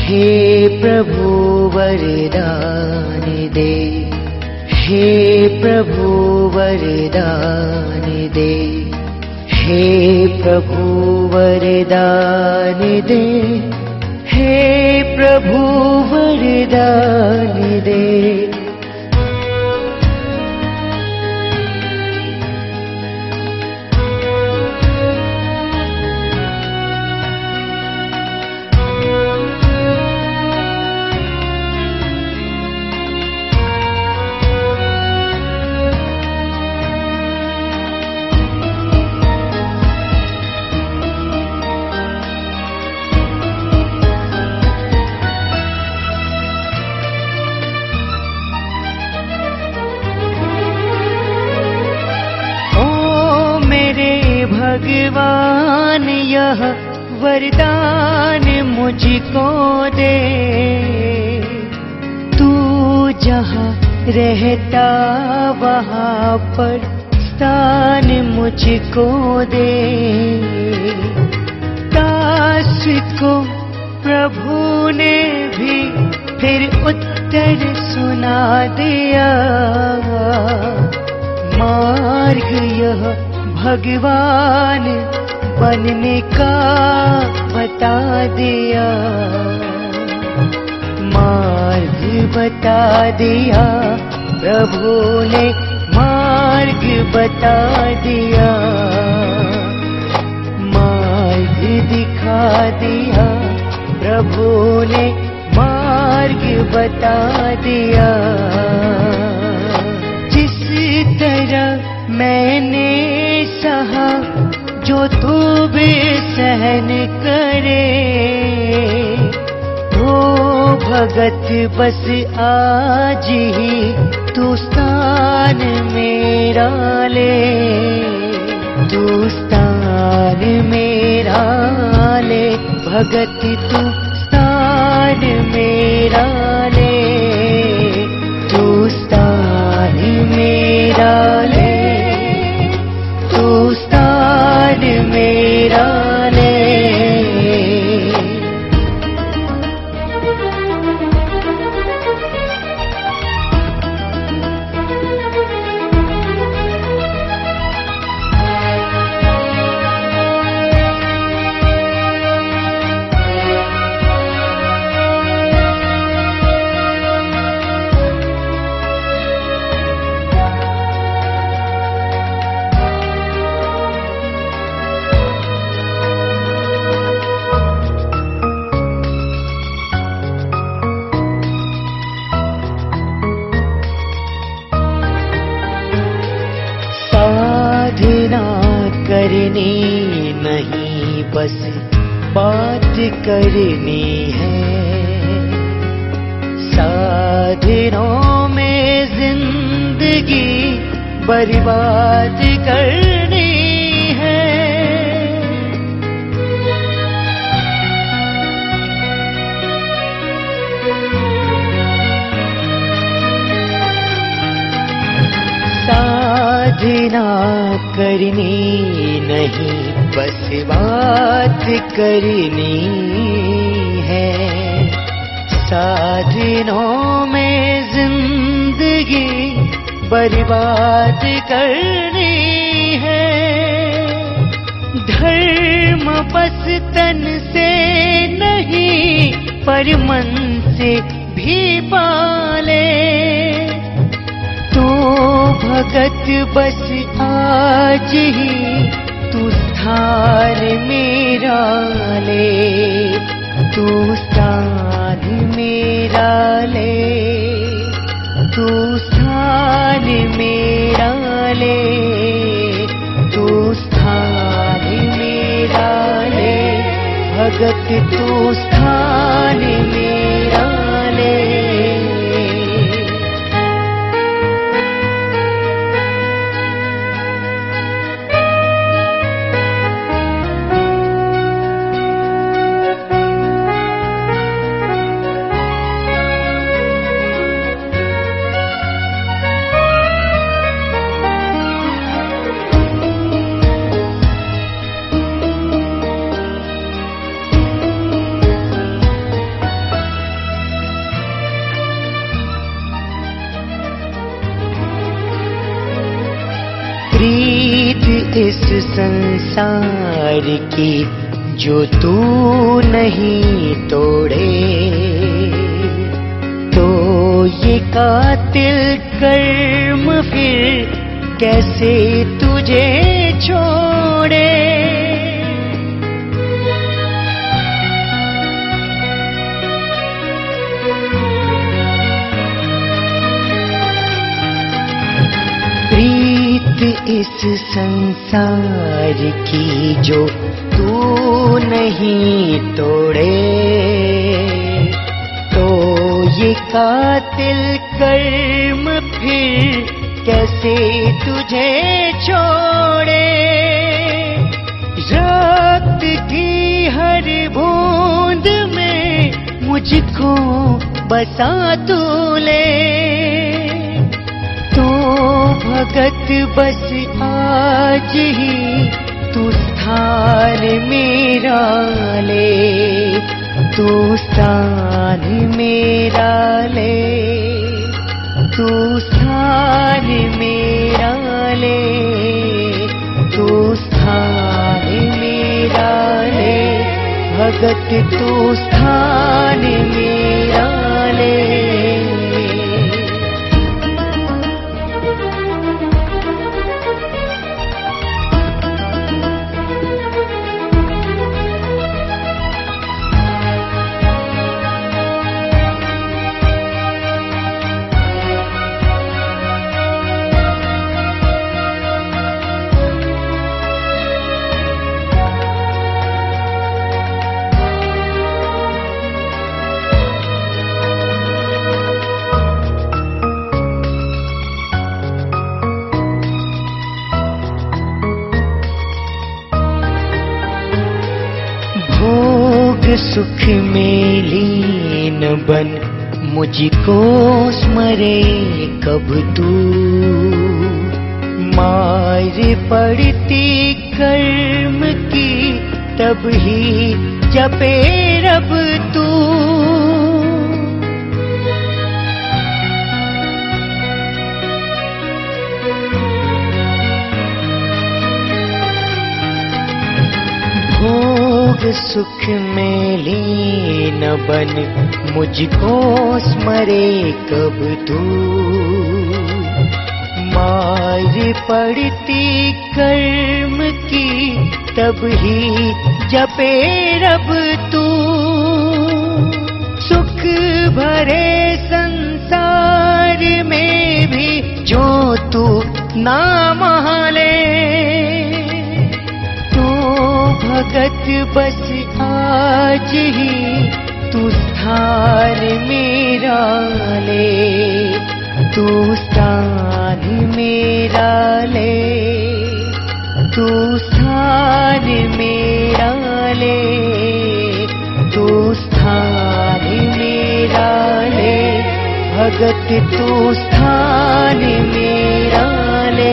हे प्रभु वरदान दे, हे प्रभु वरदान दे, हे प्रभु वरदान दे, हे प्रभु वरदान दे। भगवान यह वरदान मुझको दे, तू जहाँ रहता वहाँ पर स्थान मुझको दे। दास को प्रभु ने भी फिर उत्तर सुना दिया, मार्ग यह भगवान बनने का बता दिया, मार्ग बता दिया प्रभु ने, मार्ग बता दिया, मार्ग दिखा दिया प्रभु ने, मार्ग बता दिया। जिस तरह मैंने सहा जो तू भी सहन करे, ओ भगत बस आज ही तू स्थान मेरा ले, तू स्थान मेरा ले, भगत तू स्थान मेरा ले, तू स्थान मेरा ले, स्थान मेरा ले। करनी नहीं बस बात करनी है, साधनों में जिंदगी बर्बाद करनी है। साधना करनी नहीं बस बात करनी है, साधनों में जिंदगी बर्बाद करनी है। धर्म बस तन से नहीं पर मन से भी पाले, तो भगत बस आज ही तू स्थान मेरा ले, तू स्थान मेरा ले, तू स्थान मेरा ले, तू स्थान मेरा ले, भगत तू स्थान मेरा ले। इस संसार की जो तू नहीं तोड़े, तो ये कातिल कर्म फिर कैसे तुझे छोड़े। प्रीत इस संसार की जो तू नहीं तोड़े, तो ये कातिल कर्म फिर कैसे तुझे छोड़े। रक्त की हर बूंद में मुझको बसा तू ले, तो भगत बस आज ही तू स्थान मेरा ले, तू स्थान मेरा ले, तू स्थान मेरा ले, तू स्थान मेरा ले, भगत तू स्थान मेरा ले। सुख में लीन बन मुझको स्मरे कब तू, मार पड़ती कर्म की तब ही जपे रब तू। भोग सुख में लीन बन मुझको स्मरे कब तू, मार पड़ती कर्म की तब ही जपे रब तू। सुख भरे संसार में भी जो तू ना माले, भगत बस आज ही तू स्थान मेरा ले, तू स्थान मेरा ले, तू स्थान मेरा ले, तू स्थान मेरा ले, भगत तू स्थान मेरा ले।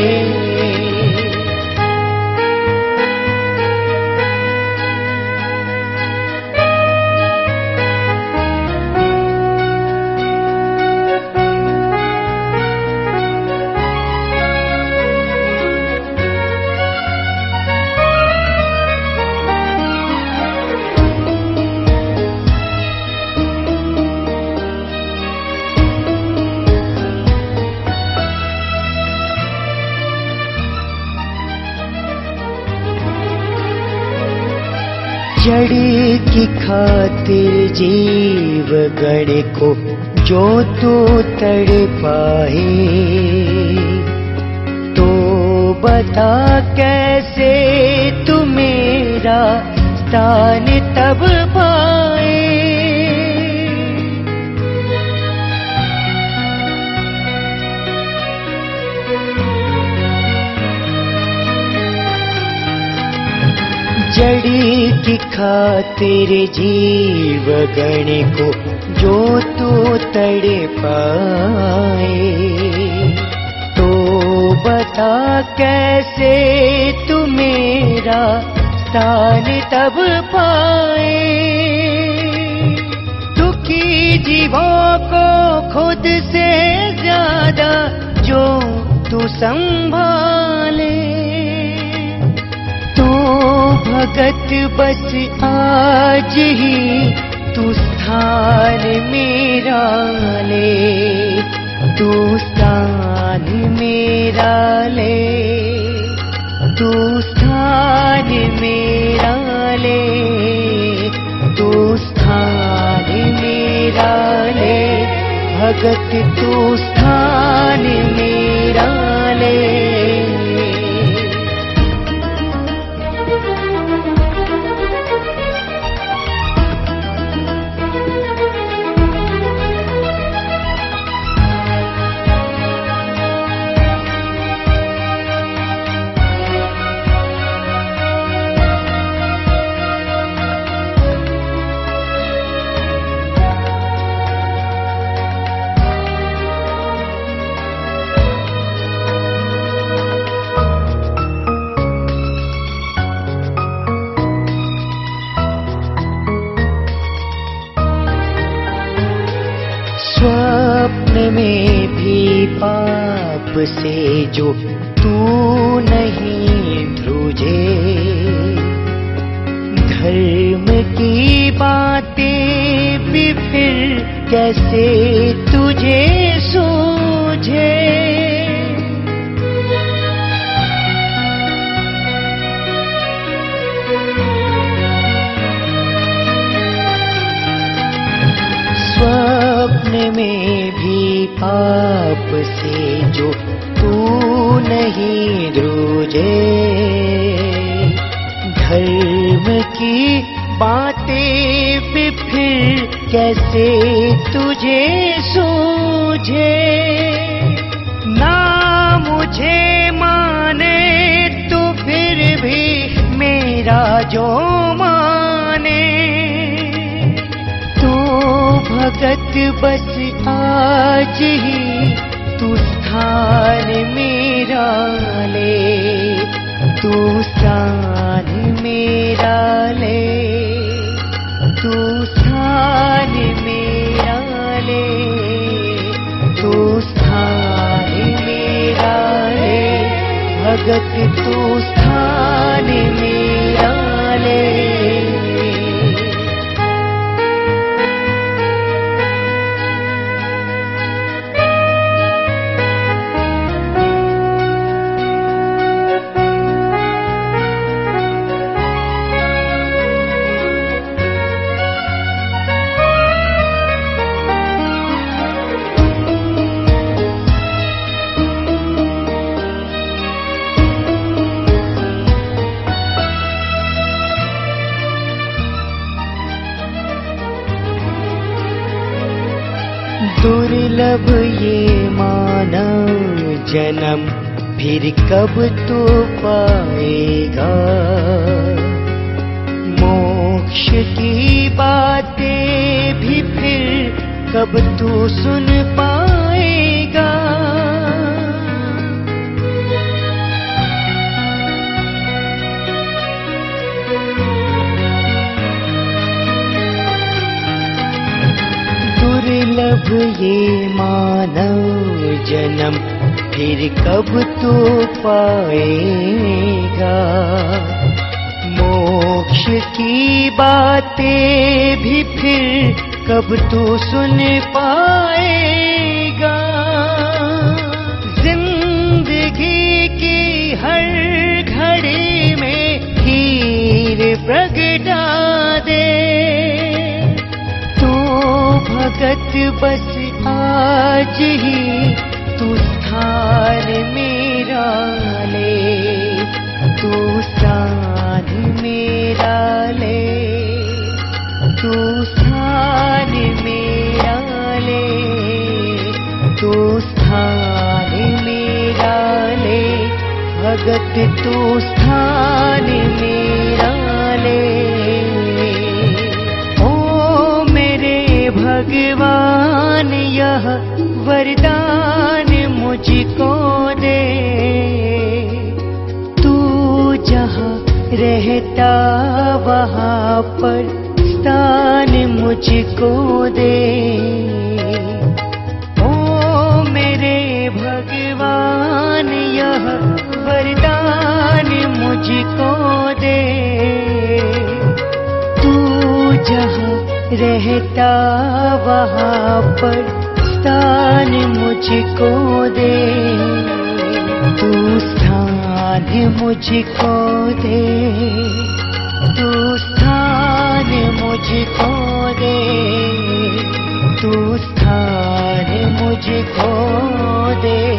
जड़ की खातिर जीव गण को जो तू तड़ पाए, तो बता कैसे तू मेरा स्थान तब पाए। जड़ी की खातिर जीव गण को जो तू तड़ पाए, तो बता कैसे तू मेरा स्थान तब पाए। दुखी जीवों को खुद से ज्यादा जो तू संभाले, भगत बस आज ही तू स्थान मेरा ले, तू स्थान मेरा ले, तू स्थान मेरा ले, तू स्थान मेरा ले, भगत तू स्थान मेरा ले। स्वप्न में भी पाप से जो तू नहीं ध्रुजे, धर्म की बातें भी फिर कैसे तुझे सूझे। स्वप्न में भी पाप से जो तू नहीं ध्रुजे, धर्म की बातें भी फिर कैसे तुझे सूझे। ना मुझे माने तो फिर भी मेरा जो माने, भगत बस आज ही तू स्थान मेरा ले, तू स्थान मेरा ले, तू स्थान मेरा ले, तू स्थान मेरा ले, भगत तू स्थान मेरा ले। दुर्लभ ये मानव जन्म फिर कब तो पाएगा, मोक्ष की बातें भी फिर कब तू सुन पाएगा। दुर्लभ ये मानव जन्म फिर कब तो पाएगा, मोक्ष की बातें भी फिर कब तू सुन पाएगा। जिंदगी की हर घड़ी में हीर प्रगटा दे, भगत बस आज ही तू स्थान मेरा ले, तू स्थान मेरा ले, तू स्थान मेरा ले, तू स्थान मेरा ले, भगत तू स्थान मेरा ले। भगवान यह वरदान मुझको दे, तू जहाँ रहता वहाँ पर स्थान मुझको दे। ओ मेरे भगवान यह वरदान मुझको दे, जहाँ रहता वहाँ पर स्थान मुझको दे, तू स्थान मुझको दे, तू स्थान मुझको दे, तू स्थान मुझको दे।